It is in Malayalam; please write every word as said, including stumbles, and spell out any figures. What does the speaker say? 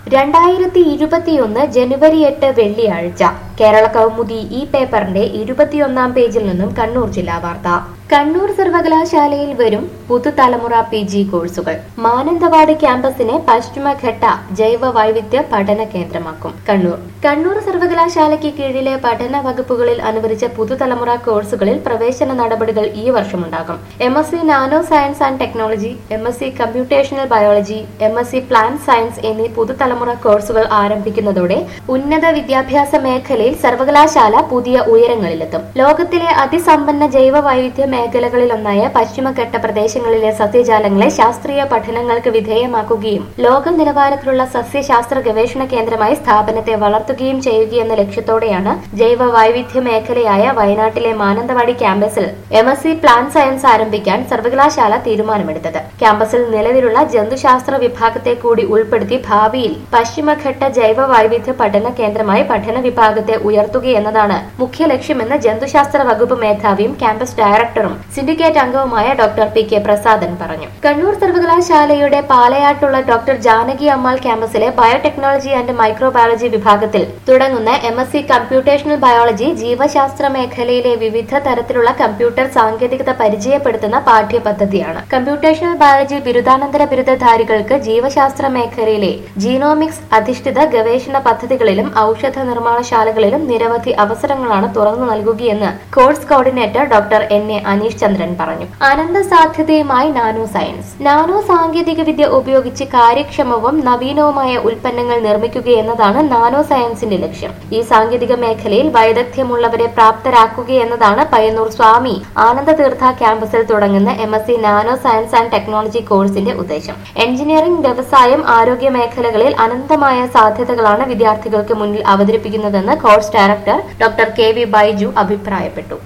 രണ്ടായിരത്തി ഇരുപത്തിയൊന്ന് ജനുവരി എട്ട് വെള്ളിയാഴ്ച കേരള കൗമുദി ഈ പേപ്പറിന്റെ ഇരുപത്തിയൊന്നാം പേജിൽ നിന്നും കണ്ണൂർ ജില്ലാ വാർത്ത. കണ്ണൂർ സർവകലാശാലയിൽ വരും പുതുതലമുറ പി ജി കോഴ്സുകൾ. മാനന്തവാടി ക്യാമ്പസിനെ പശ്ചിമഘട്ട ജൈവ വൈവിധ്യ പഠന കേന്ദ്രമാക്കും. കണ്ണൂർ കണ്ണൂർ സർവകലാശാലയ്ക്ക് കീഴിലെ പഠന വകുപ്പുകളിൽ അനുവദിച്ച പുതുതലമുറ കോഴ്സുകളിൽ പ്രവേശന നടപടികൾ ഈ വർഷമുണ്ടാകും. M S C nano science and technology, M S C computational biology, M S C plant science എന്നീ പുതുതലമുറ കോഴ്സുകൾ ആരംഭിക്കുന്നതോടെ ഉന്നത വിദ്യാഭ്യാസ മേഖലയിൽ സർവകലാശാല പുതിയ ഉയരങ്ങളിലെത്തും. ലോകത്തിലെ അതിസമ്പന്ന ജൈവ വൈവിധ്യ മേഖലകളിലൊന്നായ പശ്ചിമഘട്ട പ്രദേശങ്ങളിലെ സസ്യജാലങ്ങളെ ശാസ്ത്രീയ പഠനങ്ങൾക്ക് വിധേയമാക്കുകയും ലോക നിലവാരത്തിലുള്ള സസ്യശാസ്ത്ര ഗവേഷണ കേന്ദ്രമായി സ്ഥാപനത്തെ വളർത്തുകയും ചെയ്യുകയെന്ന ലക്ഷ്യത്തോടെയാണ് ജൈവ വൈവിധ്യ മേഖലയായ വയനാട്ടിലെ മാനന്തവാടി ക്യാമ്പസിൽ M S C plant science ആരംഭിക്കാൻ സർവകലാശാല തീരുമാനമെടുത്തത്. ക്യാമ്പസിൽ നിലവിലുള്ള ജന്തുശാസ്ത്ര വിഭാഗത്തെ കൂടി ഉൾപ്പെടുത്തി ഭാവിയിൽ പശ്ചിമഘട്ട ജൈവ വൈവിധ്യ പഠന കേന്ദ്രമായി പഠന വിഭാഗത്തെ ഉയർത്തുകയെന്നതാണ് മുഖ്യ ലക്ഷ്യമെന്ന് ജന്തുശാസ്ത്ര വകുപ്പ് മേധാവിയും ക്യാമ്പസ് ഡയറക്ടറും സിൻഡിക്കേറ്റ് അംഗവുമായ ഡോക്ടർ പി കെ പ്രസാദൻ പറഞ്ഞു. കണ്ണൂർ സർവകലാശാലയുടെ പാലയാട്ടുള്ള ഡോക്ടർ ജാനകി അമ്മാൾ ക്യാമ്പസിലെ ബയോടെക്നോളജി ആൻഡ് മൈക്രോബയോളജി വിഭാഗത്തിൽ തുടങ്ങുന്ന M S C computational biology ജീവശാസ്ത്ര മേഖലയിലെ വിവിധ തരത്തിലുള്ള കമ്പ്യൂട്ടർ സാങ്കേതികത പരിചയപ്പെടുത്തുന്ന പാഠ്യപദ്ധതിയാണ്. കമ്പ്യൂട്ടേഷണൽ ബയോളജി ബിരുദാനന്തര ബിരുദധാരികൾക്ക് ജീവശാസ്ത്ര മേഖലയിലെ ജീനോമിക്സ് അധിഷ്ഠിത ഗവേഷണ പദ്ധതികളിലും ഔഷധ നിർമ്മാണശാലകളിലും നിരവധി അവസരങ്ങളാണ് തുറന്നു നൽകുകയെന്ന് course coordinator doctor N A Aneesh Chandran പറഞ്ഞു. അനന്ത സാധ്യതയുമായി നാനോ സയൻസ്. നാനോ സാങ്കേതിക വിദ്യ ഉപയോഗിച്ച് കാര്യക്ഷമവും നവീനവുമായ ഉൽപ്പന്നങ്ങൾ നിർമ്മിക്കുകയെന്നതാണ് നാനോ സയൻസിന്റെ ലക്ഷ്യം. ഈ സാങ്കേതിക മേഖലയിൽ വൈദഗ്ധ്യമുള്ളവരെ പ്രാപ്തരാക്കുകയെന്നതാണ് പയ്യന്നൂർ സ്വാമി ആനന്ദതീർത്ഥ ക്യാമ്പസിൽ തുടങ്ങുന്ന M S C nano science and technology കോഴ്സിന്റെ ഉദ്ദേശം. എഞ്ചിനീയറിംഗ്, വ്യവസായം, ആരോഗ്യ മേഖലകളിൽ അനന്തമായ സാധ്യതകളാണ് വിദ്യാർത്ഥികൾക്ക് മുന്നിൽ അവതരിപ്പിക്കുന്നതെന്ന് course director doctor K V Baiju അഭിപ്രായപ്പെട്ടു.